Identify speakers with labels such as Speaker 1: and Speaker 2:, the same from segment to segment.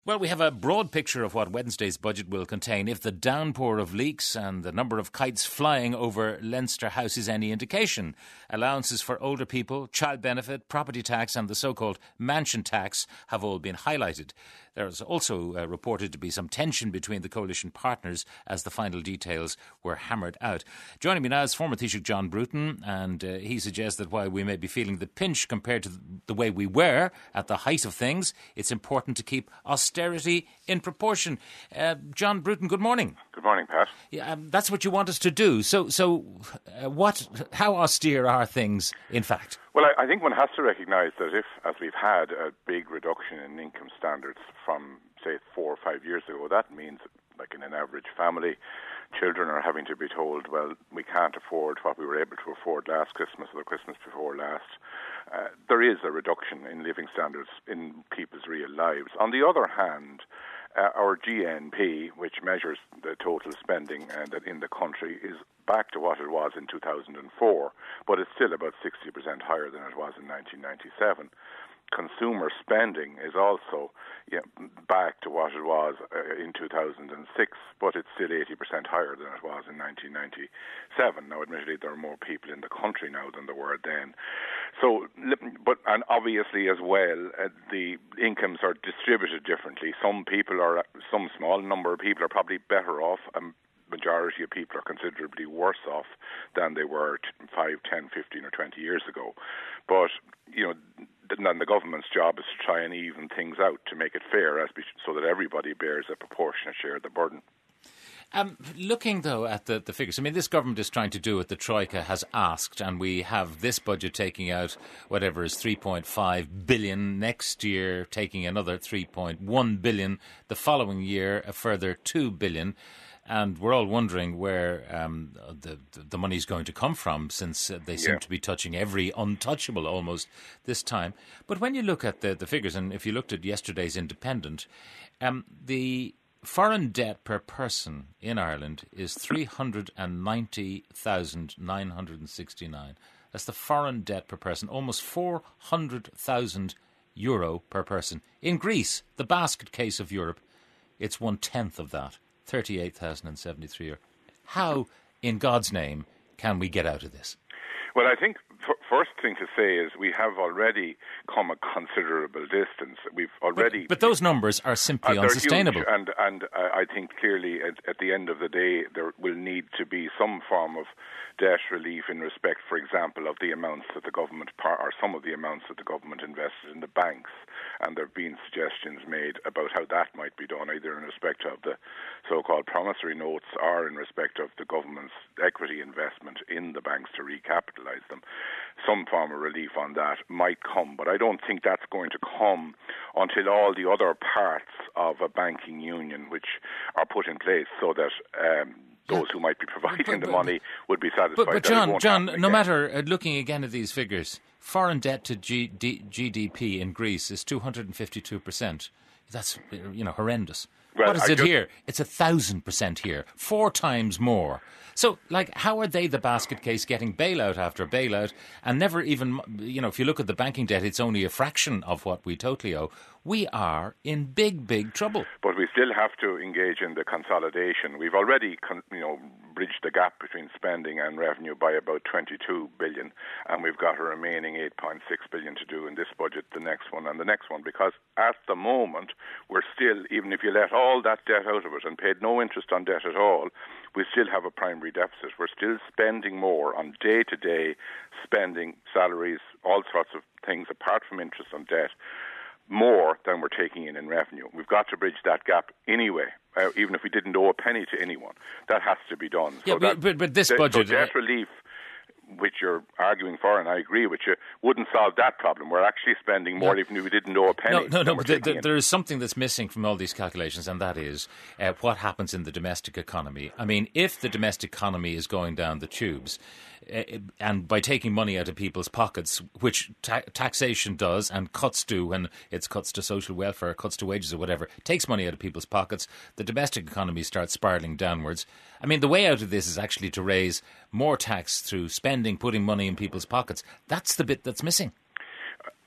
Speaker 1: Well, we have a broad picture of what Wednesday's budget will contain. If the downpour of leaks and the number of kites flying over Leinster House is any indication, allowances for older people, child benefit, property tax and the so-called mansion tax have all been highlighted. There is also reported to be some tension between the coalition partners as the final details were hammered out. Joining me now is former Taoiseach John Bruton, and he suggests that while we may be feeling the pinch compared to the way we were at the height of things, it's important to keep austerity in proportion. John Bruton, good morning.
Speaker 2: Good morning, Pat.
Speaker 1: Yeah, that's what you want us to do. How austere are things, in fact?
Speaker 2: Well, I think one has to recognise that if, as we've had, a big reduction in income standards from, say, 4 or 5 years ago, that means, like in an average family, children are having to be told, well, we can't afford what we were able to afford last Christmas or the Christmas before last. There is a reduction in living standards in people's real lives. On the other hand, our GNP, which measures the total spending in the country, is back to what it was in 2004, but it's still about 60% higher than it was in 1997. Consumer spending is also back to what it was in 2006, but it's still 80% higher than it was in 1997. Now, admittedly, there are more people in the country now than there were then. So, and obviously as well, the incomes are distributed differently. Some small number of people are probably better off. Majority of people are considerably worse off than they were 5, 10, 15 or 20 years ago. But, then the government's job is to try and even things out to make it fair so that everybody bears a proportionate share of the burden.
Speaker 1: Looking, though, at the figures, I mean, this government is trying to do what the Troika has asked, and we have this budget taking out whatever is 3.5 billion, next year taking another 3.1 billion, the following year a further 2 billion. And we're all wondering where the money's going to come from, since they seem to be touching every untouchable almost this time. But when you look at the figures, and if you looked at yesterday's Independent, the foreign debt per person in Ireland is 390,969. That's the foreign debt per person, almost 400,000 euro per person. In Greece, the basket case of Europe, it's 1/10 of that. 38,073. How, in God's name, can we get out of this?
Speaker 2: Well, I think first thing to say is we have already come a considerable distance. We've already,
Speaker 1: but those numbers are simply unsustainable.
Speaker 2: Huge, and I think clearly at the end of the day there will need to be some form of debt relief in respect, for example, of the amounts that the government or some of the amounts that the government invested in the banks. And there have been suggestions made about how that might be done, either in respect of the so-called promissory notes or in respect of the government's equity investment in the banks to recapitalise them. Some form of relief on that might come, but I don't think that's going to come until all the other parts of a banking union which are put in place so that those who might be providing the money would be satisfied.
Speaker 1: But John, no matter looking again at these figures, foreign debt to GDP in Greece is 252%. That's horrendous.
Speaker 2: Well,
Speaker 1: what is it here? It's 1,000% here, 4 times more. So, how are they the basket case, getting bailout after bailout, and never even, if you look at the banking debt, it's only a fraction of what we totally owe. We are in big, big trouble.
Speaker 2: But we still have to engage in the consolidation. We've already, bridged the gap between spending and revenue by about 22 billion, and we've got a remaining 8.6 billion to do in this budget, the next one and the next one, because at the moment, we're still, even if you let all that debt out of it and paid no interest on debt at all, we still have a primary deficit. We're still spending more on day-to-day spending, salaries, all sorts of things, apart from interest on debt, more than we're taking in revenue. We've got to bridge that gap anyway, even if we didn't owe a penny to anyone. That has to be done.
Speaker 1: Yeah, so but this budget...
Speaker 2: So debt relief, which you're arguing for, and I agree with you, wouldn't solve that problem. We're actually spending more even if we didn't owe a penny.
Speaker 1: No, but there is something that's missing from all these calculations, and that is what happens in the domestic economy. I mean, if the domestic economy is going down the tubes, and by taking money out of people's pockets, which taxation does and cuts do when it's cuts to social welfare, cuts to wages or whatever, takes money out of people's pockets, the domestic economy starts spiralling downwards. I mean, the way out of this is actually to raise more tax through spending, putting money in people's pockets. That's the bit that's missing.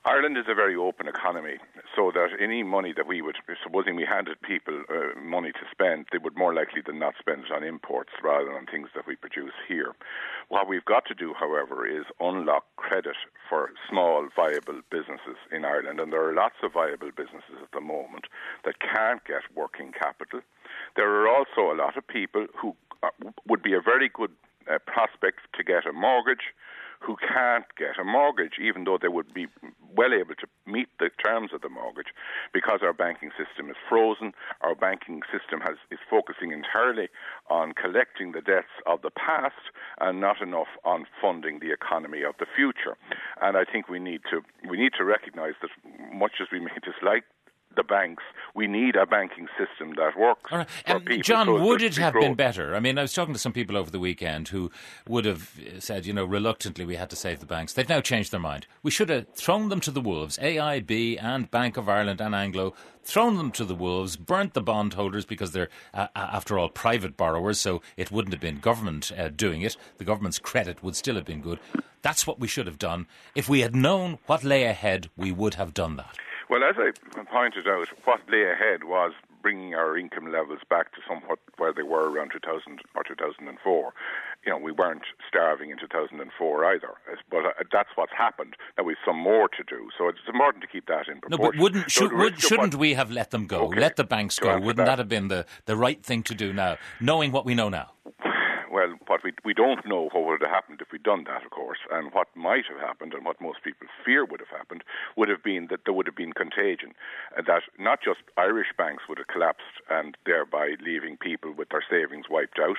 Speaker 2: Ireland is a very open economy, so that any money that we would, supposing we handed people money to spend, they would more likely than not spend it on imports rather than on things that we produce here. What we've got to do, however, is unlock credit for small, viable businesses in Ireland, and there are lots of viable businesses at the moment that can't get working capital. There are also a lot of people who would be a very good prospect to get a mortgage, who can't get a mortgage, even though they would be well able to meet the terms of the mortgage, because our banking system is frozen. Our banking system is focusing entirely on collecting the debts of the past and not enough on funding the economy of the future. And I think we need to recognise that, much as we may dislike the banks, we need a banking system that works for people.
Speaker 1: John, would it have been better? I mean, I was talking to some people over the weekend who would have said, reluctantly we had to save the banks. They've now changed their mind. We should have thrown them to the wolves, AIB and Bank of Ireland and Anglo, thrown them to the wolves, burnt the bondholders because they're, after all, private borrowers, so it wouldn't have been government doing it. The government's credit would still have been good. That's what we should have done. If we had known what lay ahead, we would have done that.
Speaker 2: Well, as I pointed out, what lay ahead was bringing our income levels back to somewhat where they were around 2000 or 2004. We weren't starving in 2004 either, but that's what's happened. Now we've some more to do, so it's important to keep that in proportion.
Speaker 1: No, but shouldn't we have let them go, let the banks go? Wouldn't that have been the right thing to do now, knowing what we know now?
Speaker 2: Well, what we don't know what would have happened if we'd done that, of course, and what might have happened and what most people fear would have happened would have been that there would have been contagion, that not just Irish banks would have collapsed and thereby leaving people with their savings wiped out,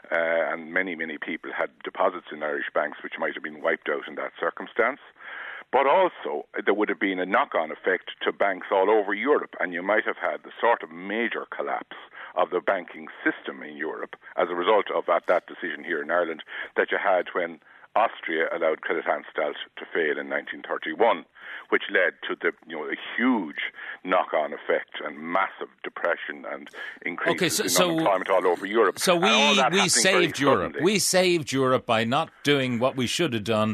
Speaker 2: and many, many people had deposits in Irish banks which might have been wiped out in that circumstance. But also, there would have been a knock-on effect to banks all over Europe, and you might have had the sort of major collapse of the banking system in Europe as a result of that decision here in Ireland that you had when Austria allowed Creditanstalt to fail in 1931, which led to a huge knock-on effect and massive depression and increases in unemployment all over Europe.
Speaker 1: So we saved Europe. We saved Europe by not doing what we should have done.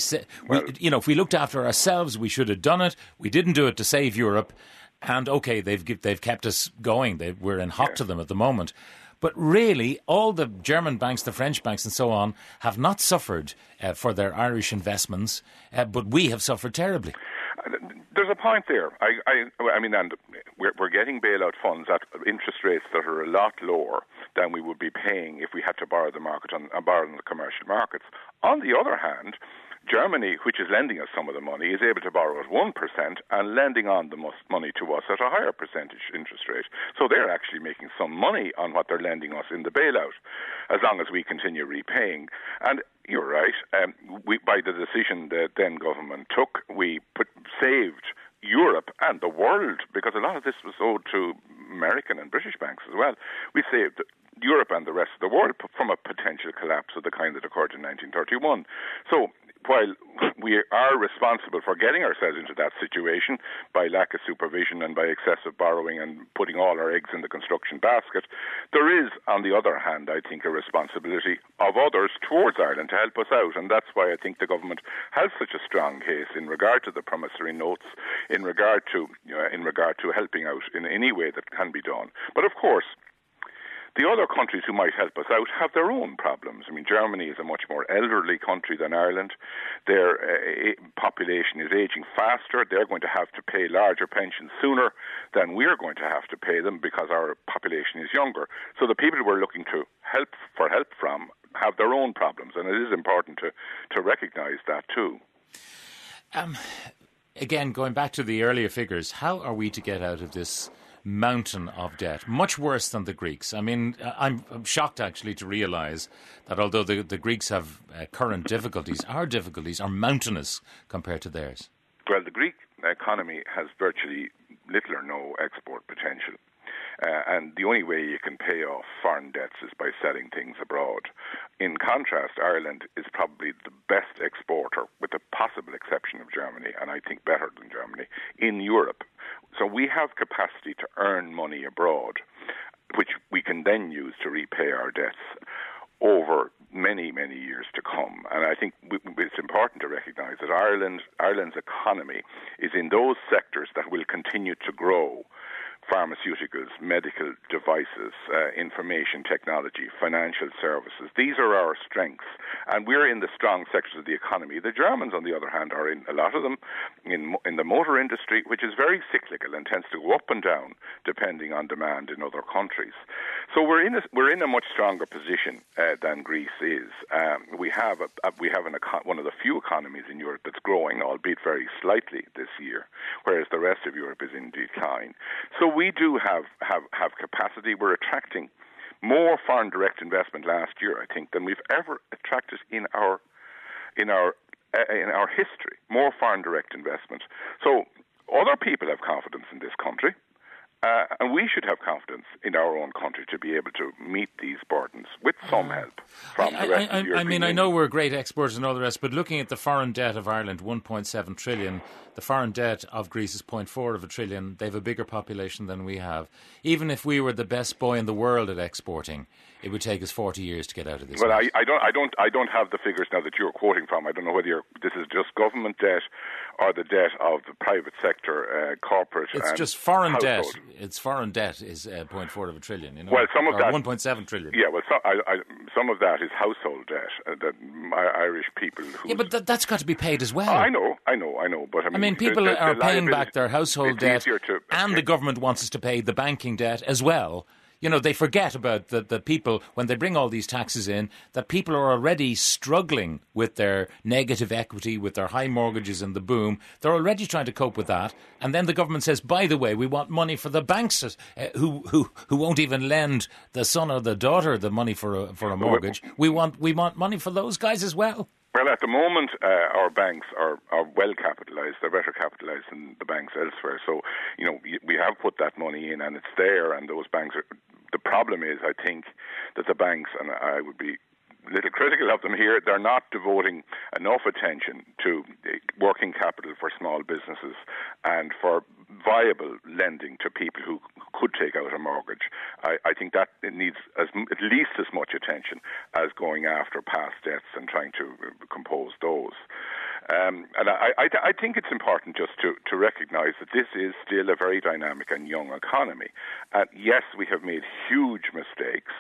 Speaker 1: If we looked after ourselves, we should have done it. We didn't do it to save Europe. And okay, they've kept us going. We're in hock to them at the moment. But really, all the German banks, the French banks and so on have not suffered for their Irish investments, but we have suffered terribly.
Speaker 2: There's a point there. I mean, and we're getting bailout funds at interest rates that are a lot lower than we would be paying if we had to borrow borrow in the commercial markets. On the other hand, Germany, which is lending us some of the money, is able to borrow at 1% and lending on the money to us at a higher percentage interest rate. So they're actually making some money on what they're lending us in the bailout, as long as we continue repaying. And you're right, by the decision the then government took, we saved Europe and the world, because a lot of this was owed to American and British banks as well. We saved Europe and the rest of the world from a potential collapse of the kind that occurred in 1931. So while we are responsible for getting ourselves into that situation by lack of supervision and by excessive borrowing and putting all our eggs in the construction basket, there is, on the other hand, I think, a responsibility of others towards Ireland to help us out. And that's why I think the government has such a strong case in regard to the promissory notes, in regard to helping out in any way that can be done. But of course, the other countries who might help us out have their own problems. I mean, Germany is a much more elderly country than Ireland. Their population is aging faster. They're going to have to pay larger pensions sooner than we're going to have to pay them because our population is younger. So the people we're looking to help from have their own problems, and it is important to recognise that too.
Speaker 1: Again, going back to the earlier figures, how are we to get out of this mountain of debt, much worse than the Greeks? I mean, I'm shocked actually to realise that although the Greeks have current difficulties, our difficulties are mountainous compared to theirs.
Speaker 2: Well, the Greek economy has virtually little or no export potential. And the only way you can pay off foreign debts is by selling things abroad. In contrast, Ireland is probably the best exporter, with the possible exception of Germany, and I think better than Germany, in Europe. So we have capacity to earn money abroad, which we can then use to repay our debts over many, many years to come. And I think it's important to recognise that Ireland's economy is in those sectors that will continue to grow: pharmaceuticals, medical devices, information technology, financial services. These are our strengths, and we're in the strong sectors of the economy. The Germans, on the other hand, are in a lot of them in the motor industry, which is very cyclical and tends to go up and down depending on demand in other countries. So we're in a much stronger position than Greece is. We have one of the few economies in Europe that's growing, albeit very slightly this year, whereas the rest of Europe is in decline. So we do have capacity. We're attracting more foreign direct investment last year, I think, than we've ever attracted in our history. More foreign direct investment. So other people have confidence in this country. And we should have confidence in our own country to be able to meet these burdens with some help from the rest of the European Union.
Speaker 1: I know we're great exporters and all the rest, but looking at the foreign debt of Ireland, 1.7 trillion, the foreign debt of Greece is 0.4 trillion. They have a bigger population than we have. Even if we were the best boy in the world at exporting, it would take us 40 years to get out of this.
Speaker 2: Well, I don't have the figures now that you're quoting from. I don't know whether this is just government debt or the debt of the private sector, corporate.
Speaker 1: It's just foreign
Speaker 2: household.
Speaker 1: debt. It's foreign debt is 0.4 trillion. You know,
Speaker 2: well, some of that
Speaker 1: 1.7 trillion.
Speaker 2: Yeah, well, some of that is household debt that Irish people.
Speaker 1: Yeah, but that's got to be paid as well.
Speaker 2: I know. But
Speaker 1: I mean, people are paying back their household debt, and the government wants us to pay the banking debt as well. You know, they forget about the people, when they bring all these taxes in, that people are already struggling with their negative equity, with their high mortgages and the boom. They're already trying to cope with that. And then the government says, by the way, we want money for the banks who won't even lend the son or the daughter the money for a mortgage. We want money for those guys as well.
Speaker 2: Well, at the moment, our banks are well capitalised. They're better capitalised than the banks elsewhere. So, you know, we have put that money in and it's there, and those banks are... The problem is, I think, that the banks, and I would be a little critical of them here, they're not devoting enough attention to working capital for small businesses and for viable lending to people who could take out a mortgage. I think that it needs at least as much attention as going after past debts and trying to compose those. And I think it's important just to recognise that this is still a very dynamic and young economy. Yes, we have made huge mistakes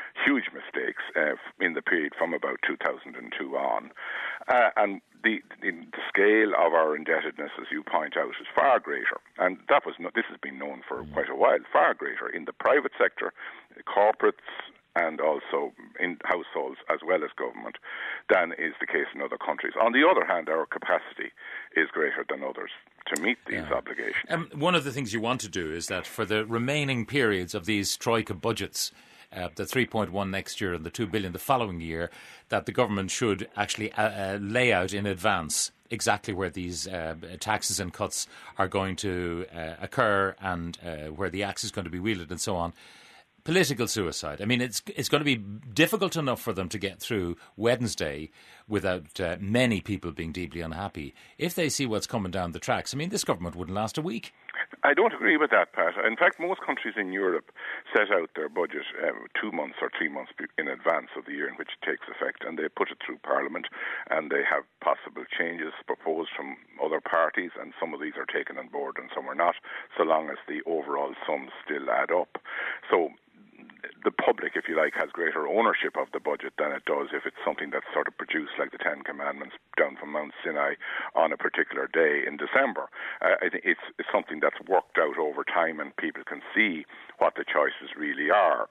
Speaker 2: in the period from about 2002 on. And the scale of our indebtedness, as you point out, is far greater. And this has been known for quite a while, far greater in the private sector, corporates, and also in households as well as government, than is the case in other countries. On the other hand, our capacity is greater than others to meet these obligations.
Speaker 1: One of the things you want to do is that for the remaining periods of these Troika budgets, the 3.1 next year and the 2 billion the following year, that the government should actually lay out in advance exactly where these taxes and cuts are going to occur and where the axe is going to be wielded and so on. Political suicide. I mean, it's going to be difficult enough for them to get through Wednesday without many people being deeply unhappy. If they see what's coming down the tracks, I mean, this government wouldn't last a week.
Speaker 2: I don't agree with that, Pat. In fact, most countries in Europe set out their budget 2 months or 3 months in advance of the year in which it takes effect, and they put it through Parliament, and they have possible changes proposed from other parties, and some of these are taken on board and some are not, so long as the overall sums still add up. So the public, if you like, has greater ownership of the budget than it does if it's something that's sort of produced like the Ten Commandments down from Mount Sinai on a particular day in December. I think it's something that's worked out over time and people can see what the choices really are.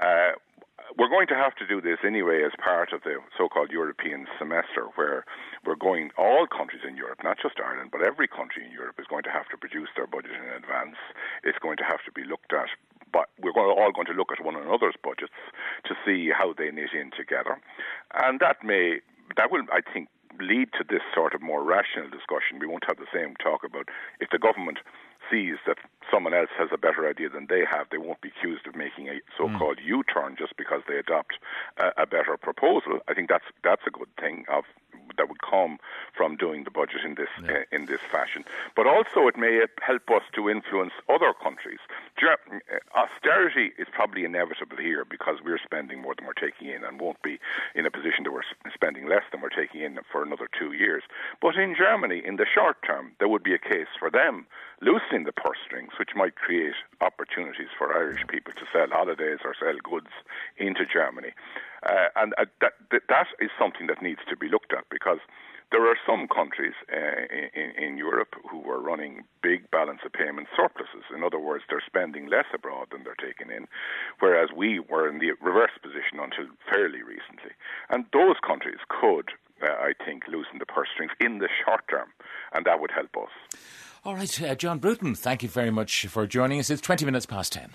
Speaker 2: We're going to have to do this anyway as part of the so-called European semester, where all countries in Europe, not just Ireland, but every country in Europe is going to have to produce their budget in advance. It's going to have to be looked at, but we're all going to look at one another's budgets to see how they knit in together. And that will, I think, lead to this sort of more rational discussion. We won't have the same talk about if the government sees that someone else has a better idea than they have, they won't be accused of making a so-called U-turn just because they adopt a better proposal. I think that's a good thing. that would come from doing the budget in this fashion. But also it may help us to influence other countries. Austerity is probably inevitable here because we're spending more than we're taking in, and won't be in a position that we're spending less than we're taking in for another 2 years. But in Germany, in the short term, there would be a case for them loosening the purse strings, which might create opportunities for Irish people to sell holidays or sell goods into Germany. And that is something that needs to be looked at, because there are some countries in Europe who are running big balance of payment surpluses. In other words, they're spending less abroad than they're taking in, whereas we were in the reverse position until fairly recently. And those countries could, I think, loosen the purse strings in the short term, and that would help us.
Speaker 1: All right, John Bruton, thank you very much for joining us. It's 20 minutes past 10.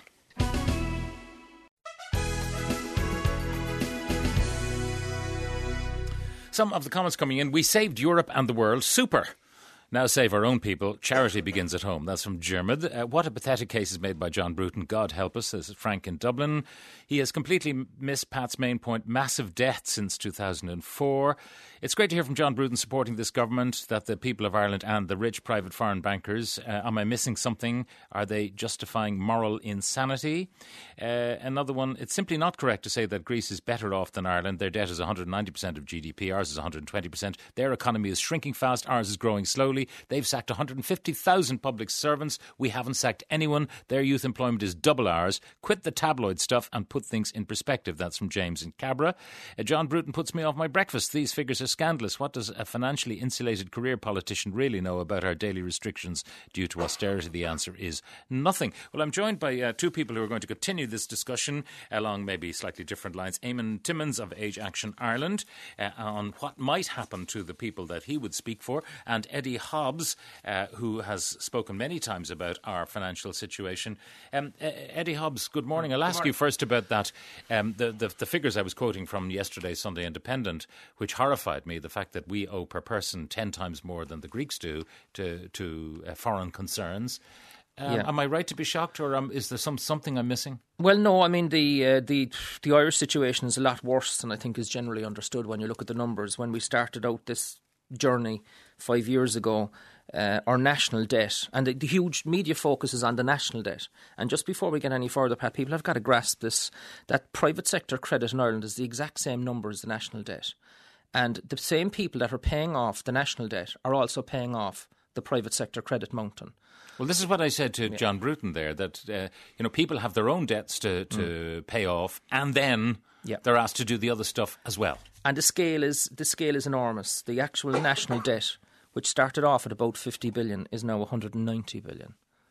Speaker 1: Some of the comments coming in. We saved Europe and the world. Super. Now save our own people. Charity begins at home. That's from Dermot. What a pathetic case is made by John Bruton. God help us, says Frank in Dublin. He has completely missed Pat's main point. Massive debt since 2004. It's great to hear from John Bruton supporting this government, that the people of Ireland and the rich private foreign bankers, am I missing something? Are they justifying moral insanity? Another one, it's simply not correct to say that Greece is better off than Ireland. Their debt is 190% of GDP. Ours is 120%. Their economy is shrinking fast. Ours is growing slowly. They've sacked 150,000 public servants. We haven't sacked anyone. Their youth employment is double ours. Quit the tabloid stuff and put things in perspective. That's from James in Cabra. John Bruton puts me off my breakfast. These figures are scandalous. What does a financially insulated career politician really know about our daily restrictions due to austerity? The answer is nothing. Well, I'm joined by two people who are going to continue this discussion along maybe slightly different lines. Eamon Timmins of Age Action Ireland on what might happen to the people that he would speak for, and Eddie Hobbs, who has spoken many times about our financial situation. Eddie Hobbs, good morning. I'll ask you first about that. The figures I was quoting from yesterday's Sunday Independent, which horrified me, the fact that we owe per person 10 times more than the Greeks do to foreign concerns. Am I right to be shocked, or is there something I'm missing?
Speaker 3: Well, no. I mean, the Irish situation is a lot worse than I think is generally understood when you look at the numbers. When we started out this journey 5 years ago, our national debt, and the huge media focus is on the national debt. And just before we get any further, Pat, people have got to grasp this, that private sector credit in Ireland is the exact same number as the national debt. And the same people that are paying off the national debt are also paying off the private sector credit mountain.
Speaker 1: Well, this is what I said to John Bruton there, that people have their own debts to pay off, and then they're asked to do the other stuff as well. And
Speaker 3: the scale is enormous. The actual national debt, which started off at about 50 billion, is now 190 billion.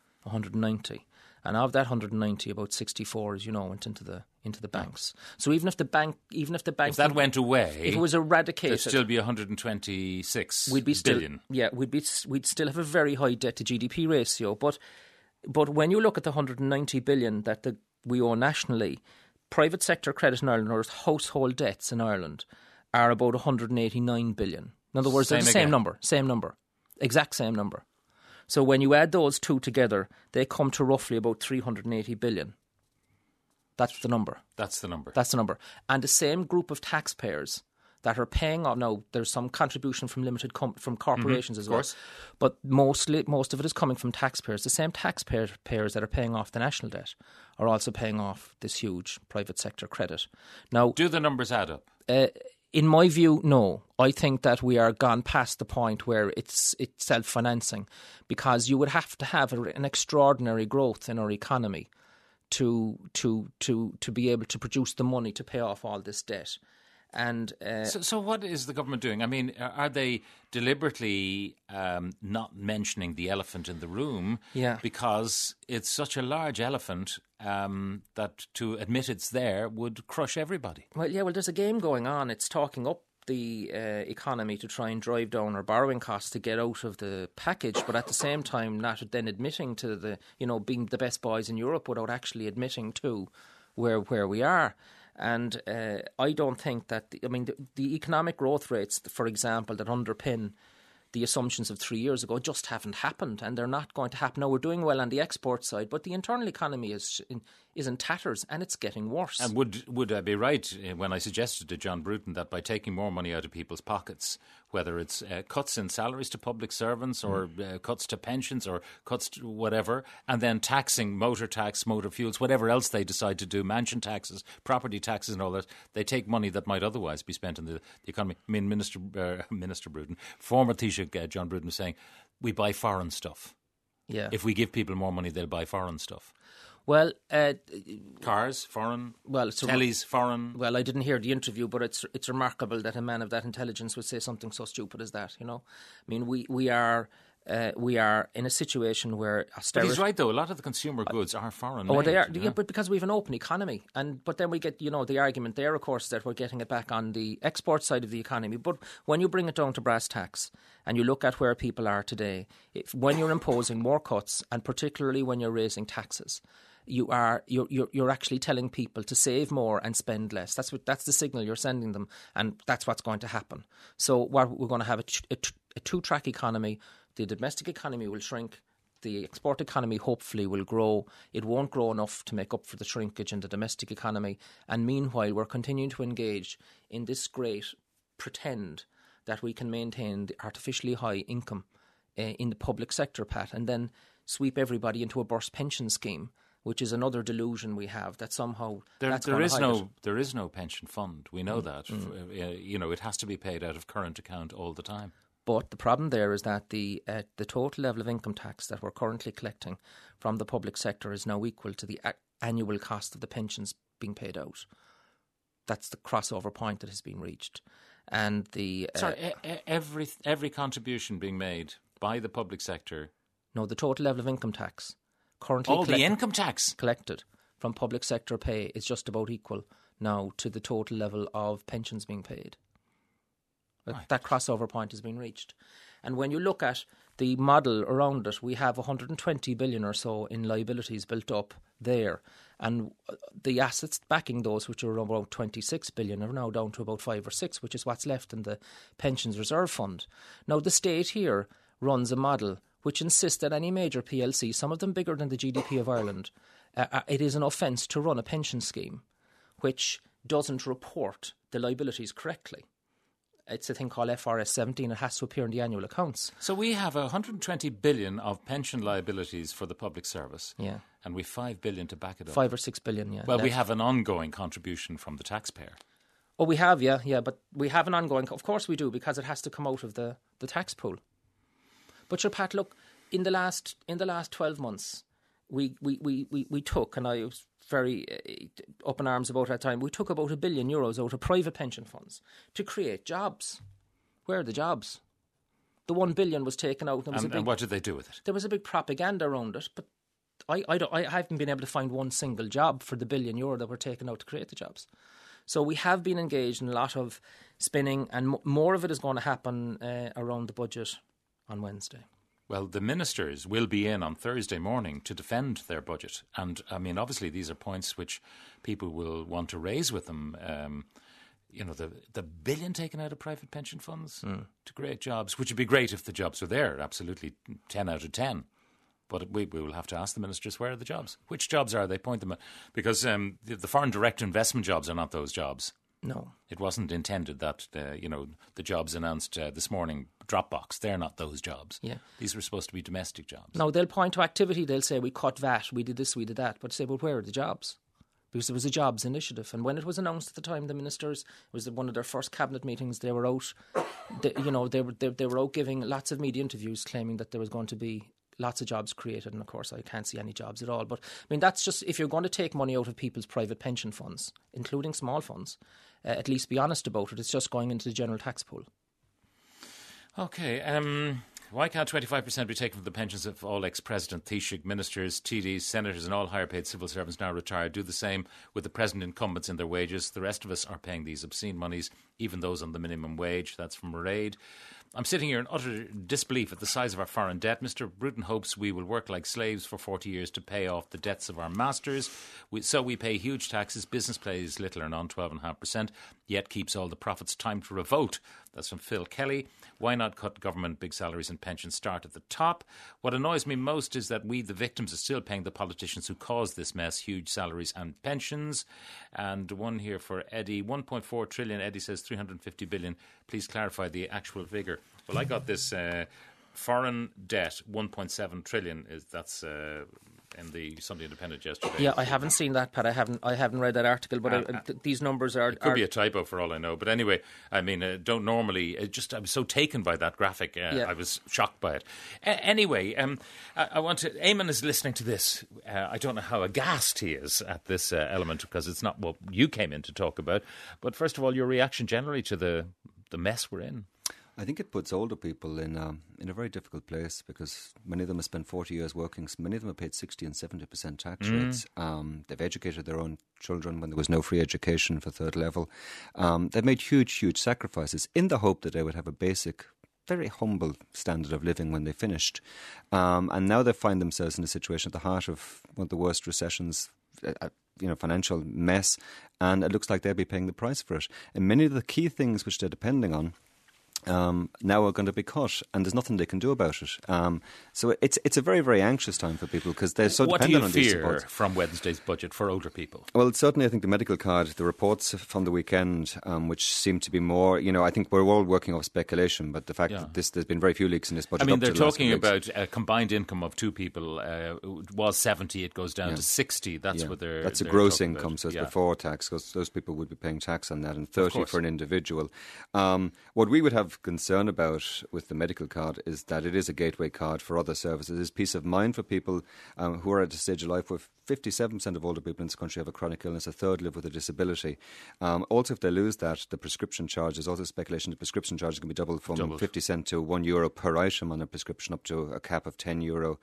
Speaker 3: 190. And of that 190, about 64, as you know, went into the banks. So even if the bank,
Speaker 1: if that went away,
Speaker 3: if it was eradicated,
Speaker 1: it'd still be 126
Speaker 3: billion. We'd still have a very high debt to GDP ratio. But when you look at the 190 billion that we owe nationally, private sector credit in Ireland, or household debts in Ireland, are about 189 billion. In other words, they're the same number, exact same number. So when you add those two together, they come to roughly about 380 billion. That's the number. And the same group of taxpayers that are paying off, now there's some contribution from from corporations as well, but most of it is coming from taxpayers. The same taxpayers that are paying off the national debt are also paying off this huge private sector credit. Now,
Speaker 1: do the numbers add up?
Speaker 3: In my view, no. I think that we are gone past the point where it's self-financing, because you would have to have an extraordinary growth in our economy to be able to produce the money to pay off all this debt. And
Speaker 1: so what is the government doing? I mean, are they deliberately not mentioning the elephant in the room?
Speaker 3: Yeah.
Speaker 1: Because it's such a large elephant that to admit it's there would crush everybody.
Speaker 3: Well, there's a game going on. It's talking up the economy to try and drive down our borrowing costs to get out of the package, but at the same time not then admitting to being the best boys in Europe without actually admitting to where we are. And I don't think that the economic growth rates, for example, that underpin the assumptions of 3 years ago just haven't happened, and they're not going to happen. Now, we're doing well on the export side, but the internal economy is in tatters, and it's getting worse.
Speaker 1: And would I be right when I suggested to John Bruton that by taking more money out of people's pockets, whether it's cuts in salaries to public servants or cuts to pensions or cuts to whatever, and then taxing motor tax, motor fuels, whatever else they decide to do, mansion taxes, property taxes and all that, they take money that might otherwise be spent in the economy. I mean, Minister Bruton, former Taoiseach John Bruton was saying, we buy foreign stuff.
Speaker 3: Yeah.
Speaker 1: If we give people more money, they'll buy foreign stuff.
Speaker 3: Well,
Speaker 1: cars, foreign.
Speaker 3: Well,
Speaker 1: tellies, foreign.
Speaker 3: Well, I didn't hear the interview, but it's remarkable that a man of that intelligence would say something so stupid as that. I mean, we are in a situation where austerity.
Speaker 1: But he's right, though. A lot of the consumer goods are foreign.
Speaker 3: Oh,
Speaker 1: made,
Speaker 3: they are. Yeah, but because we have an open economy, but then we get the argument there, of course, is that we're getting it back on the export side of the economy. But when you bring it down to brass tacks and you look at where people are today, when you're imposing more cuts, and particularly when you're raising taxes, you're actually telling people to save more and spend less. That's the signal you're sending them, and that's what's going to happen. So we're going to have a two-track economy. The domestic economy will shrink. The export economy hopefully will grow. It won't grow enough to make up for the shrinkage in the domestic economy. And meanwhile, we're continuing to engage in this great pretend that we can maintain the artificially high income in the public sector, Pat, and then sweep everybody into a burst pension scheme, which is another delusion we have, that somehow
Speaker 1: there is no pension fund. We know that. It has to be paid out of current account all the time.
Speaker 3: But the problem there is that the total level of income tax that we're currently collecting from the public sector is now equal to the annual cost of the pensions being paid out. That's the crossover point that has been reached. And
Speaker 1: every contribution being made by the public sector.
Speaker 3: No, the total level of income tax currently
Speaker 1: the income tax
Speaker 3: collected from public sector pay is just about equal now to the total level of pensions being paid. Right. That crossover point has been reached. And when you look at the model around it, we have 120 billion or so in liabilities built up there. And the assets backing those, which are about 26 billion, are now down to about 5 or 6, which is what's left in the Pensions Reserve Fund. Now, the state here runs a model which insists that any major PLC, some of them bigger than the GDP of Ireland, it is an offence to run a pension scheme which doesn't report the liabilities correctly. It's a thing called FRS 17. It has to appear in the annual accounts.
Speaker 1: So we have 120 billion of pension liabilities for the public service.
Speaker 3: Yeah.
Speaker 1: And we've 5 billion to back it up.
Speaker 3: 5 or 6 billion, yeah.
Speaker 1: Well, we have an ongoing contribution from the taxpayer.
Speaker 3: Oh, we have, yeah. But we have an ongoing... Of course we do, because it has to come out of the tax pool. But sure, Pat, look, in the last 12 months, we took, and I was very up in arms about that time, we took about €1 billion out of private pension funds to create jobs. Where are the jobs? The 1 billion was taken out.
Speaker 1: And what did they do with it?
Speaker 3: There was a big propaganda around it, but I haven't been able to find one single job for the €1 billion that were taken out to create the jobs. So we have been engaged in a lot of spinning, and more of it is going to happen around the budget on Wednesday.
Speaker 1: Well, the ministers will be in on Thursday morning to defend their budget. And, I mean, obviously these are points which people will want to raise with them. The billion taken out of private pension funds to create jobs, which would be great if the jobs were there, absolutely 10 out of 10. But we will have to ask the ministers, where are the jobs? Which jobs are they? Point them at. Because the foreign direct investment jobs are not those jobs.
Speaker 3: No.
Speaker 1: It wasn't intended that, the jobs announced this morning, Dropbox, they're not those jobs.
Speaker 3: Yeah.
Speaker 1: These were supposed to be domestic jobs.
Speaker 3: No, they'll point to activity. They'll say, we cut VAT, we did this, we did that. But say, well, where are the jobs? Because there was a jobs initiative. And when it was announced at the time, the ministers, it was one of their first cabinet meetings, they were out, they were out giving lots of media interviews claiming that there was going to be lots of jobs created, and of course I can't see any jobs at all. But I mean, that's just, if you're going to take money out of people's private pension funds, including small funds, at least be honest about it. It's just going into the general tax pool.
Speaker 1: Okay, why can't 25% be taken from the pensions of all ex-president, Taoiseach, ministers, TDs, senators and all higher paid civil servants now retired? Do the same with the present incumbents in their wages. The rest of us are paying these obscene monies, even those on the minimum wage. That's from Mairead. I'm sitting here in utter disbelief at the size of our foreign debt. Mr. Bruton hopes we will work like slaves for 40 years to pay off the debts of our masters. So we pay huge taxes. Business pays little or none, 12.5%, yet keeps all the profits. Time to revolt. That's from Phil Kelly. Why not cut government? Big salaries and pensions start at the top. What annoys me most is that we, the victims, are still paying the politicians who caused this mess huge salaries and pensions. And one here for Eddie, 1.4 trillion. Eddie says 350 billion. Please clarify the actual figure. Well, I got this foreign debt, 1.7 trillion. That's in the Sunday Independent yesterday.
Speaker 3: Yeah, I haven't seen that, Pat. I haven't read that article, but these numbers are...
Speaker 1: It could be a typo for all I know. But anyway, I mean, don't normally... I was so taken by that graphic. I was shocked by it. Anyway, I want to... Eamon is listening to this. I don't know how aghast he is at this element, because it's not what you came in to talk about. But first of all, your reaction generally to the mess we're in.
Speaker 4: I think it puts older people in a very difficult place, because many of them have spent 40 years working. Many of them have paid 60 and 70% tax rates. They've educated their own children when there was no free education for third level. They've made huge sacrifices in the hope that they would have a basic, very humble standard of living when they finished. And now they find themselves in a situation at the heart of one of the worst recessions, financial mess, and it looks like they'll be paying the price for it. And many of the key things which they're depending on now are going to be cut, and there's nothing they can do about it. So it's a very, very anxious time for people, because they're so dependent on these supports.
Speaker 1: What do you fear from Wednesday's budget for older people?
Speaker 4: Well, certainly I think the medical card, the reports from the weekend, which seem to be more, I think we're all working off speculation, but the fact that there's been very few leaks in this budget.
Speaker 1: I mean, they're talking about a combined income of two people. It was 70, it goes down to 60. That's what they're...
Speaker 4: That's a gross income, so it's before tax, because those people would be paying tax on that, and 30 for an individual. What we would have concern about with the medical card is that it is a gateway card for other services. It's peace of mind for people who are at a stage of life where 57% of older people in this country have a chronic illness, a third live with a disability. Also, if they lose that, the prescription charge, there's also speculation the prescription charge can be doubled from 50 cent to €1 per item on a prescription, up to a cap of €10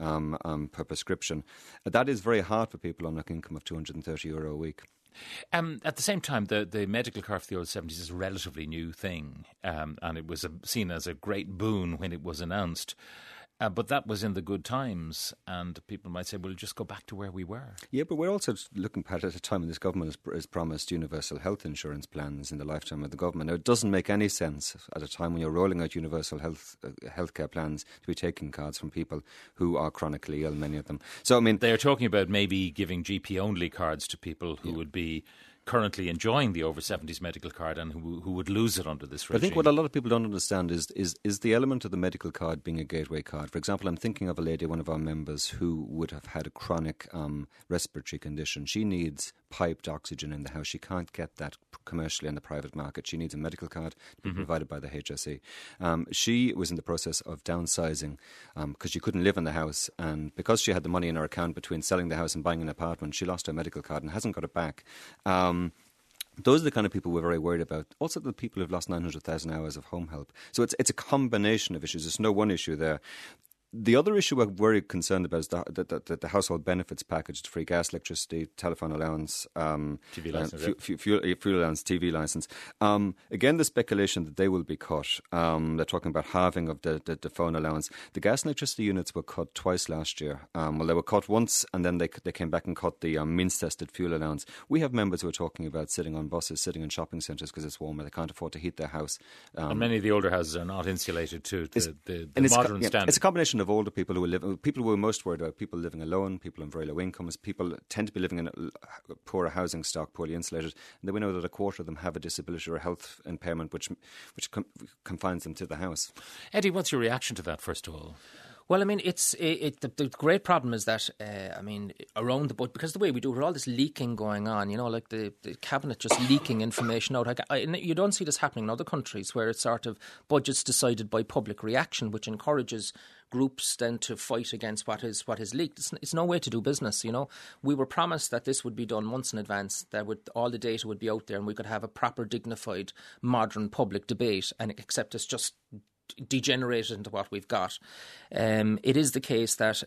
Speaker 4: per prescription. That is very hard for people on an income of €230 a week.
Speaker 1: At the same time, the medical card for the old 70s is a relatively new thing, and it was seen as a great boon when it was announced. But that was in the good times, and people might say, well, just go back to where we were. Yeah,
Speaker 4: but we're also looking at a time when this government has promised universal health insurance plans in the lifetime of the government. Now, it doesn't make any sense at a time when you're rolling out universal healthcare plans to be taking cards from people who are chronically ill, many of them. So, I mean...
Speaker 1: They're talking about maybe giving GP-only cards to people who would be currently enjoying the over-70s medical card and who would lose it under this regime.
Speaker 4: I think what a lot of people don't understand is the element of the medical card being a gateway card. For example, I'm thinking of a lady, one of our members, who would have had a chronic respiratory condition. She needs piped oxygen in the house. She can't get that commercially on the private market. She needs a medical card to be provided by the HSE. She was in the process of downsizing because she couldn't live in the house, and because she had the money in her account between selling the house and buying an apartment, she lost her medical card and hasn't got it back. Those are the kind of people we're very worried about. Also the people who've lost 900,000 hours of home help. So it's a combination of issues. There's no one issue there. The other issue we're very concerned about is the household benefits package: free gas, electricity, telephone allowance,
Speaker 1: TV license,
Speaker 4: fuel allowance, TV license. Again, the speculation that they will be cut. They're talking about halving of the phone allowance. The gas and electricity units were cut twice last year. Well, they were cut once, and then they came back and cut the mince-tested fuel allowance. We have members who are talking about sitting on buses, sitting in shopping centres because it's warmer. They can't afford to heat their house.
Speaker 1: And many of the older houses are not insulated to the modern standard.
Speaker 4: It's a combination of older people people who are most worried about people living alone, people on very low incomes, people tend to be living in a poorer housing stock, poorly insulated, and we know that a quarter of them have a disability or a health impairment which confines them to the house.
Speaker 1: Eddie, what's your reaction to that, first of all?
Speaker 3: Well, I mean, the great problem is that, around the budget, because the way we do it, all this leaking going on, like the cabinet just leaking information out. You don't see this happening in other countries where it's sort of budgets decided by public reaction, which encourages groups then to fight against what is leaked. It's no way to do business, We were promised that this would be done months in advance, that all the data would be out there and we could have a proper, dignified, modern public debate, and except it's just degenerated into what we've got. It is the case that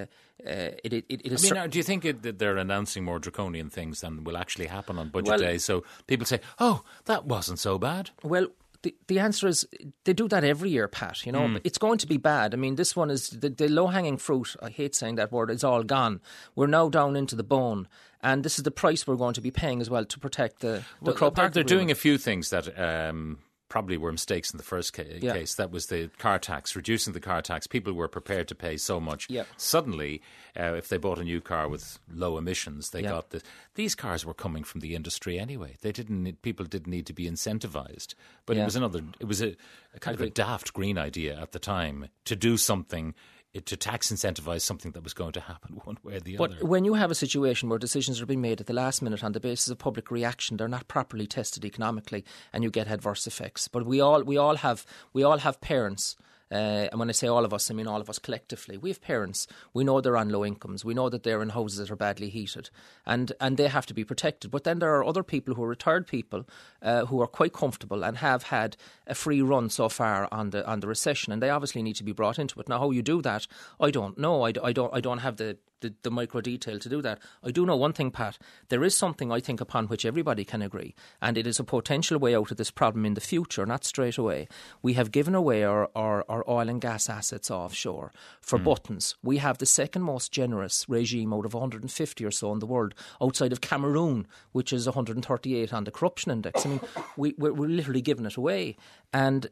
Speaker 3: it is...
Speaker 1: do you think that they're announcing more draconian things than will actually happen on budget day? So people say, oh, that wasn't so bad.
Speaker 3: Well, the answer is they do that every year, Pat. It's going to be bad. I mean, this one is the low-hanging fruit. I hate saying that word. It's all gone. We're now down into the bone. And this is the price we're going to be paying as well to protect the Croke Park.
Speaker 1: They're doing a few things that probably were mistakes in the first case. That was the car tax, reducing the car tax. People were prepared to pay so much.
Speaker 3: Yeah.
Speaker 1: Suddenly, if they bought a new car with low emissions, they got this. These cars were coming from the industry anyway. People didn't need to be incentivized. But it was a kind of a daft green idea at the time to do something, to tax incentivise something that was going to happen one way or the other.
Speaker 3: But when you have a situation where decisions are being made at the last minute on the basis of public reaction, they're not properly tested economically, and you get adverse effects. But we all have parents. And when I say all of us, I mean all of us collectively. We have parents. We know they're on low incomes. We know that they're in houses that are badly heated, and they have to be protected. But then there are other people who are retired people who are quite comfortable and have had a free run so far on the recession, and they obviously need to be brought into it. Now, how you do that, I don't know. I don't have the micro detail to do that. I do know one thing, Pat. There is something I think upon which everybody can agree, and it is a potential way out of this problem in the future, not straight away. We have given away our oil and gas assets offshore for buttons. We have the second most generous regime out of 150 or so in the world, outside of Cameroon, which is 138 on the corruption index. I mean, we're literally giving it away, and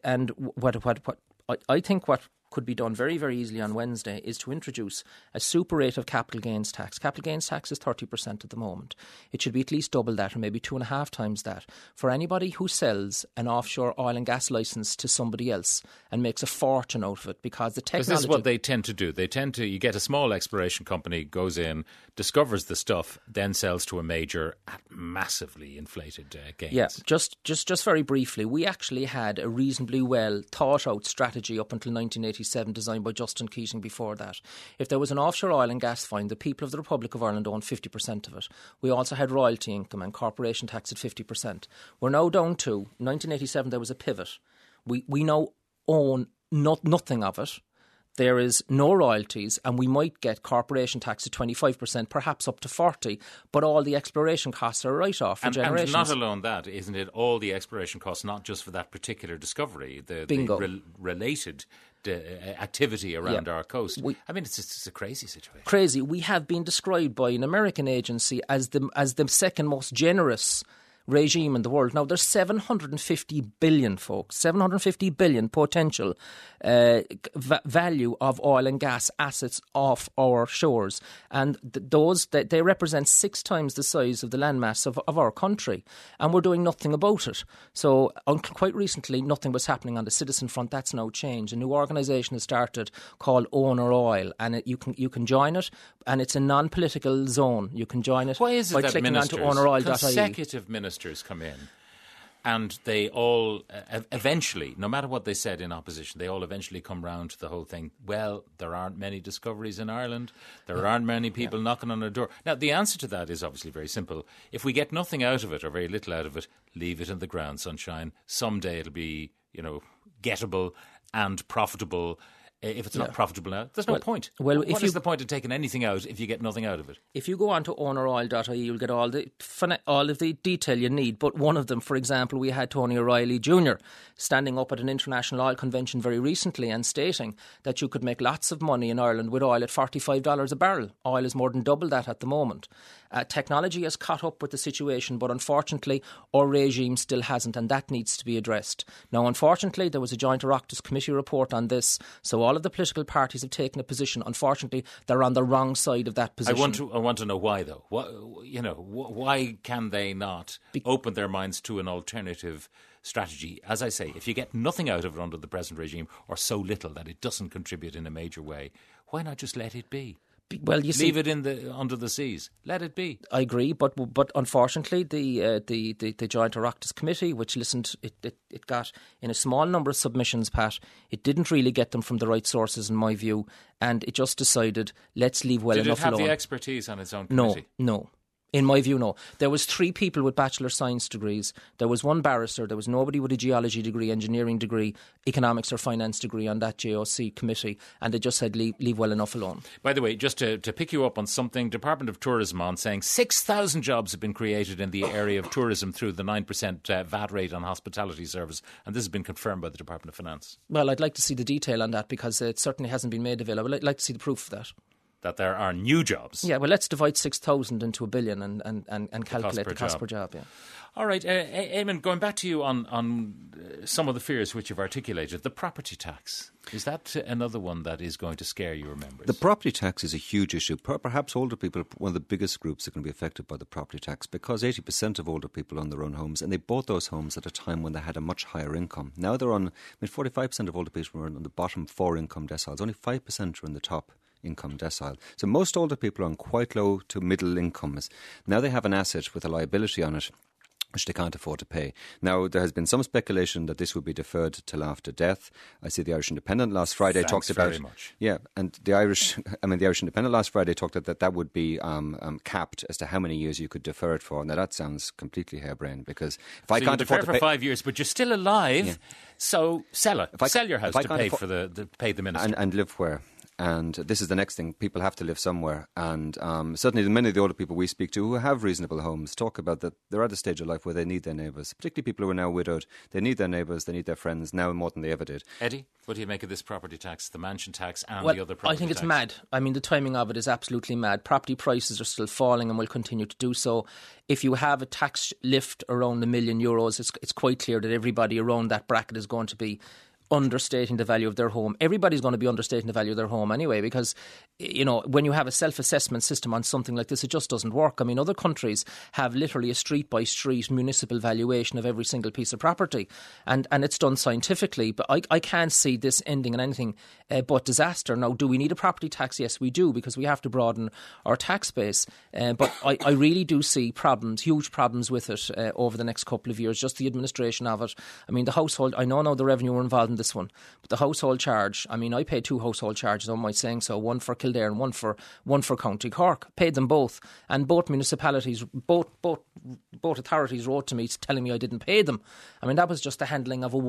Speaker 3: what I think what could be done very, very easily on Wednesday is to introduce a super rate of capital gains tax. Capital gains tax is 30% at the moment. It should be at least double that, or maybe 2.5 times that, for anybody who sells an offshore oil and gas licence to somebody else and makes a fortune out of it, because the technology...
Speaker 1: Because this is what they tend to do. You get a small exploration company, goes in, discovers the stuff, then sells to a major at massively inflated gains.
Speaker 3: Yeah, just very briefly, we actually had a reasonably well thought out strategy up until 1987, designed by Justin Keating before that. If there was an offshore oil and gas find, the people of the Republic of Ireland owned 50% of it. We also had royalty income and corporation tax at 50%. We're now down to, 1987 there was a pivot. We now own nothing of it. There is no royalties, and we might get corporation tax at 25%, perhaps up to 40%, but all the exploration costs are a write-off for generations.
Speaker 1: And not alone that, isn't it? All the exploration costs, not just for that particular discovery, the related activity around our coast. It's a crazy situation.
Speaker 3: Crazy. We have been described by an American agency as the second most generous regime in the world. Now, there's 750 billion, folks, 750 billion potential value of oil and gas assets off our shores. And they represent 6 times the size of the landmass of our country. And we're doing nothing about it. So, quite recently, nothing was happening on the citizen front. That's now changed. A new organisation has started called Owner Oil, and you can join it, and it's a non-political zone. You can join it.
Speaker 1: Why is it
Speaker 3: by
Speaker 1: that
Speaker 3: clicking onto owneroil.ie.
Speaker 1: Consecutive ministers come in, and they all eventually, no matter what they said in opposition, they all eventually come round to the whole thing. Well, there aren't many discoveries in Ireland. There aren't many people knocking on our door. Now, the answer to that is obviously very simple. If we get nothing out of it, or very little out of it, leave it in the ground, sunshine. Someday it'll be, gettable and profitable. If it's not profitable now, there's no point. Well, what is the point of taking anything out if you get nothing out of it?
Speaker 3: If you go on to owneroil.ie, you'll get all of the detail you need. But one of them, for example, we had Tony O'Reilly Jr. standing up at an international oil convention very recently and stating that you could make lots of money in Ireland with oil at $45 a barrel. Oil is more than double that at the moment. Technology has caught up with the situation, but unfortunately our regime still hasn't, and that needs to be addressed. Now, unfortunately, there was a joint Oireachtas committee report on this, so all of the political parties have taken a position. Unfortunately, they're on the wrong side of that position.
Speaker 1: I want to know why, though. Why can they not open their minds to an alternative strategy? As I say, if you get nothing out of it under the present regime, or so little that it doesn't contribute in a major way, why not just let it be?
Speaker 3: Well,
Speaker 1: leave it under the seas. Let it be.
Speaker 3: I agree, but unfortunately, the Joint Oireachtas Committee, which listened, it got in a small number of submissions, Pat. It didn't really get them from the right sources, in my view, and it just decided let's leave well enough alone.
Speaker 1: Did it have the expertise on its own committee?
Speaker 3: No. In my view, no. There was 3 people with bachelor science degrees. There was 1 barrister. There was nobody with a geology degree, engineering degree, economics or finance degree on that JOC committee. And they just said leave well enough alone.
Speaker 1: By the way, just to pick you up on something, Department of Tourism on saying 6,000 jobs have been created in the area of tourism through the 9% VAT rate on hospitality service. And this has been confirmed by the Department of Finance.
Speaker 3: Well, I'd like to see the detail on that because it certainly hasn't been made available. I'd like to see the proof of that.
Speaker 1: That there are new jobs.
Speaker 3: Yeah, well, let's divide 6,000 into $1 billion and calculate the cost per job. Yeah.
Speaker 1: All right, Eamon, going back to you on some of the fears which you've articulated, the property tax, is that another one that is going to scare your members?
Speaker 4: The property tax is a huge issue. Perhaps older people are one of the biggest groups that can be affected by the property tax because 80% of older people own their own homes, and they bought those homes at a time when they had a much higher income. Now they're on, 45% of older people are on the bottom 4 income deciles, only 5% are in the top income decile. So most older people are on quite low to middle incomes. Now they have an asset with a liability on it which they can't afford to pay. Now, there has been some speculation that this would be deferred till after death. I see the Irish Independent last Friday talked about...
Speaker 1: very much.
Speaker 4: Yeah, and the Irish Independent last Friday talked that would be capped as to how many years you could defer it for. Now, that sounds completely harebrained because if I can't afford to pay...
Speaker 1: for 5 years, but you're still alive, so sell it. Sell your house to pay for pay the minister.
Speaker 4: And live where? And this is the next thing. People have to live somewhere. And certainly many of the older people we speak to who have reasonable homes talk about that they're at a stage of life where they need their neighbours, particularly people who are now widowed. They need their neighbours, they need their friends now more than they ever did.
Speaker 1: Eddie, what do you make of this property tax, the mansion tax and the other property tax?
Speaker 3: I think it's mad. I mean, the timing of it is absolutely mad. Property prices are still falling and will continue to do so. If you have a tax lift around €1 million, it's quite clear that everybody around that bracket is going to be understating the value of their home. Everybody's going to be understating the value of their home anyway because, you know, when you have a self-assessment system on something like this, it just doesn't work. I mean, other countries have literally a street-by-street municipal valuation of every single piece of property and it's done scientifically, but I can't see this ending in anything but disaster. Now, do we need a property tax? Yes, we do, because we have to broaden our tax base, but I really do see problems, huge problems with it over the next couple of years, just the administration of it. I mean, the household, I know now the revenue were involved in this one, but the household charge, I mean, I paid 2 household charges, on my saying so, one for Kildare and one for County Cork. Paid them both, and both municipalities, both authorities wrote to me telling me I didn't pay them. I mean, that was just the handling of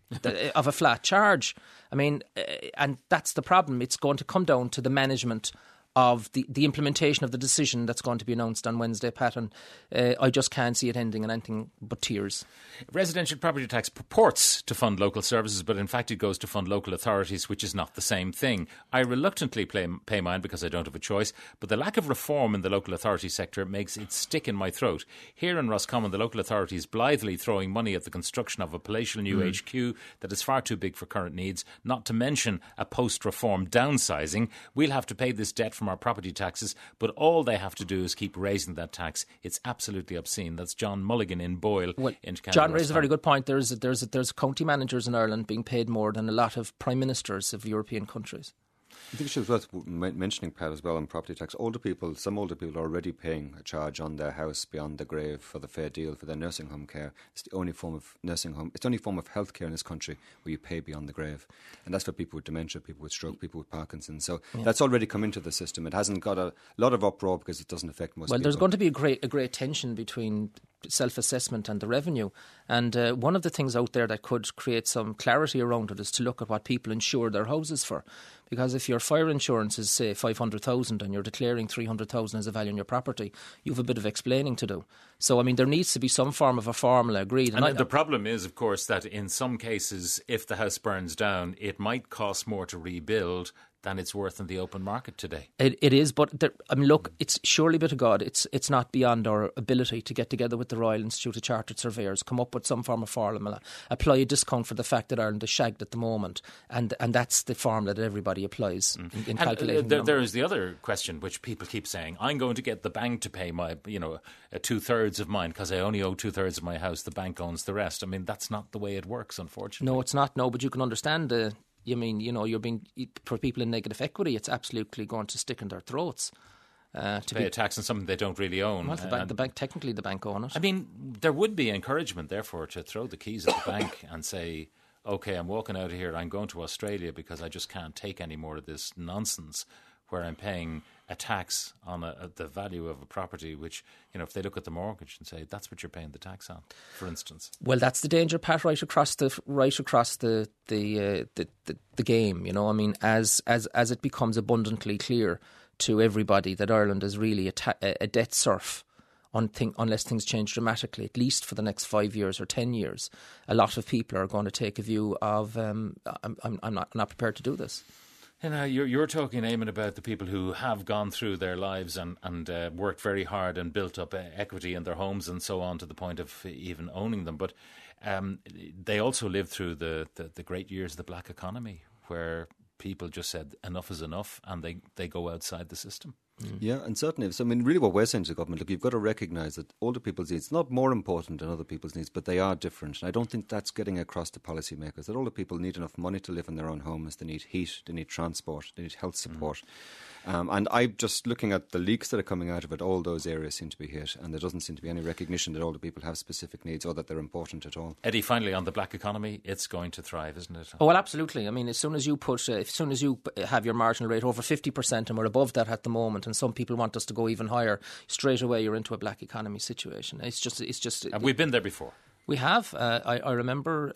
Speaker 3: a flat charge. I mean, and that's the problem. It's going to come down to the management of the implementation of the decision that's going to be announced on Wednesday, Pat, and I just can't see it ending in anything but tears.
Speaker 1: Residential property tax purports to fund local services, but in fact it goes to fund local authorities, which is not the same thing. I reluctantly pay mine because I don't have a choice, but the lack of reform in the local authority sector makes it stick in my throat. Here in Roscommon, the local authority is blithely throwing money at the construction of a palatial new HQ that is far too big for current needs, not to mention a post-reform downsizing. We'll have to pay this debt from our property taxes, but all they have to do is keep raising that tax. It's absolutely obscene. That's John Mulligan in Boyle.
Speaker 3: John raised a very good point. There's county managers in Ireland being paid more than a lot of prime ministers of European countries.
Speaker 4: I think it's worth mentioning, Pat, as well on property tax. Some older people are already paying a charge on their house beyond the grave for the fair deal for their nursing home care. It's the only form of nursing home. It's the only form of health care in this country where you pay beyond the grave, and that's for people with dementia, people with stroke, people with Parkinson's. So that's already come into the system. It hasn't got a lot of uproar because it doesn't affect most people.
Speaker 3: Well, there's going to be a great tension between self-assessment and the revenue, and one of the things out there that could create some clarity around it is to look at what people insure their houses for. Because if your fire insurance is, say, 500,000 and you're declaring 300,000 as a value on your property, you have a bit of explaining to do. So, I mean, there needs to be some form of a formula agreed.
Speaker 1: And the problem is, of course, that in some cases, if the house burns down, it might cost more to rebuild than it's worth in the open market today.
Speaker 3: It is, but look, it's surely, bit of God, it's not beyond our ability to get together with the Royal Institute of Chartered Surveyors, come up with some form of formula, apply a discount for the fact that Ireland is shagged at the moment, and that's the formula that everybody applies in calculating.
Speaker 1: There is the other question which people keep saying: I'm going to get the bank to pay my, 2/3 of mine because I only owe 2/3 of my house. The bank owns the rest. I mean, that's not the way it works, unfortunately.
Speaker 3: No, it's not. No, but you can understand you're being, for people in negative equity, it's absolutely going to stick in their throats.
Speaker 1: To pay a tax on something they don't really own.
Speaker 3: Well, the bank technically the bank own it.
Speaker 1: I mean, there would be encouragement, therefore, to throw the keys at the bank and say, OK, I'm walking out of here, I'm going to Australia because I just can't take any more of this nonsense where I'm paying a tax on the value of a property, which, if they look at the mortgage and say that's what you're paying the tax on, for instance.
Speaker 3: Well, that's the danger, Pat, right across the game. I mean, as it becomes abundantly clear to everybody that Ireland is really a debt surf, unless things change dramatically, at least for the next 5 years or 10 years, a lot of people are going to take a view of I'm not prepared to do this.
Speaker 1: You're talking, Eamon, about the people who have gone through their lives and worked very hard and built up equity in their homes and so on to the point of even owning them. But they also lived through the great years of the black economy, where people just said enough is enough and they go outside the system.
Speaker 4: Yeah, and certainly. So, really what we're saying to the government, look, you've got to recognise that older people's needs are not more important than other people's needs, but they are different. And I don't think that's getting across to policymakers, that older people need enough money to live in their own homes. They need heat, they need transport, they need health support. And I'm just looking at the leaks that are coming out of it, all those areas seem to be hit, and there doesn't seem to be any recognition that older people have specific needs or that they're important at all.
Speaker 1: Eddie, finally, on the black economy, it's going to thrive, isn't it?
Speaker 3: Oh, well, absolutely. I mean, as soon as you have your marginal rate over 50%, and we're above that at the moment, and some people want us to go even higher, straight away you're into a black economy situation. It's just.
Speaker 1: And we've been there before. We
Speaker 3: have. I remember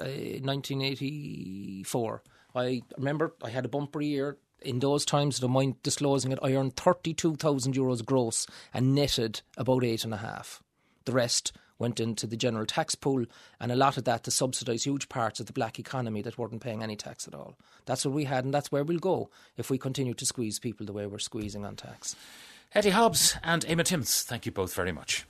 Speaker 3: 1984. I remember I had a bumper year. In those times, I don't mind disclosing it, I earned €32,000 gross and netted about 8.5. The rest went into the general tax pool, and a lot of that to subsidise huge parts of the black economy that weren't paying any tax at all. That's what we had, and that's where we'll go if we continue to squeeze people the way we're squeezing on tax.
Speaker 1: Eddie Hobbs and Eamon Timms, thank you both very much.